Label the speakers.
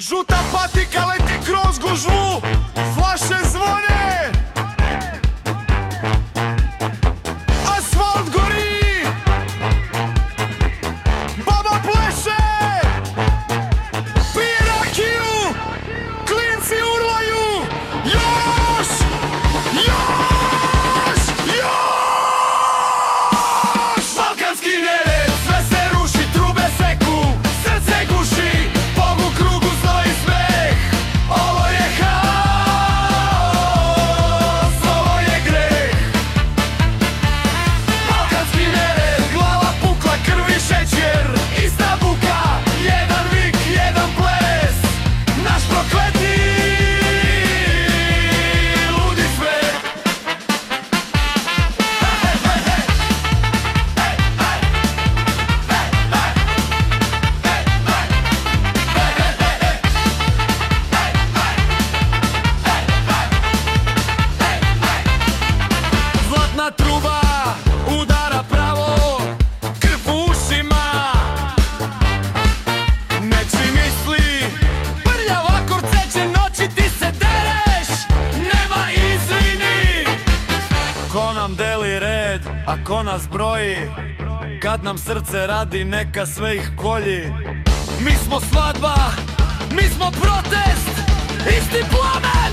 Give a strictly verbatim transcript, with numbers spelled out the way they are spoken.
Speaker 1: Žuta patika leti kroz gužvu, flaše zvone, asfalt gori, baba pleše, pije rakiju, klinci urlaju, još, još, još! Balkanski nered, sve se ruši, trube seku, srce guši, Bog u krugu znoji smeh. Ovo je haos, ovo je greh. Balkanski nered, glava pukla, krvi šećer, ista buka, jedan vik, jedan ples, naš prokleti ludi svet. Zlatna truba udara pravo, krv u ušima, nečiji misli, prljav akord seče noći, ti se dereš, nema izvini. Ko nam deli red, a ko nas broji, kad nam srce radi neka sve ih kolji. Mi smo svadba, mi smo protest, isti plamen.